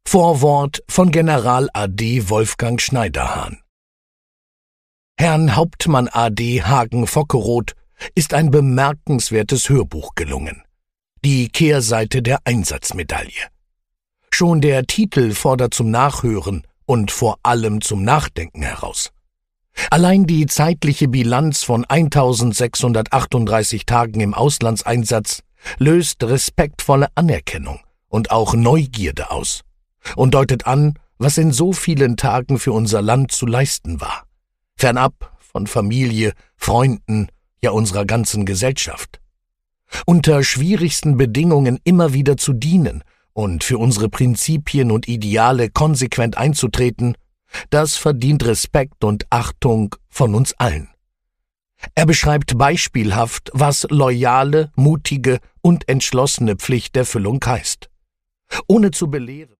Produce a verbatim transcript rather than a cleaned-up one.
Vorwort von General A D Wolfgang Schneiderhahn. Herrn Hauptmann A D Hagen-Fockeroth ist ein bemerkenswertes Hörbuch gelungen. Die Kehrseite der Einsatzmedaille. Schon der Titel fordert zum Nachhören und vor allem zum Nachdenken heraus. Allein die zeitliche Bilanz von eintausendsechshundertachtunddreißig Tagen im Auslandseinsatz löst respektvolle Anerkennung und auch Neugierde aus und deutet an, was in so vielen Tagen für unser Land zu leisten war, fernab von Familie, Freunden, ja unserer ganzen Gesellschaft. Unter schwierigsten Bedingungen immer wieder zu dienen und für unsere Prinzipien und Ideale konsequent einzutreten, das verdient Respekt und Achtung von uns allen. Er beschreibt beispielhaft, was loyale, mutige und entschlossene Pflichterfüllung heißt. Ohne zu belehren.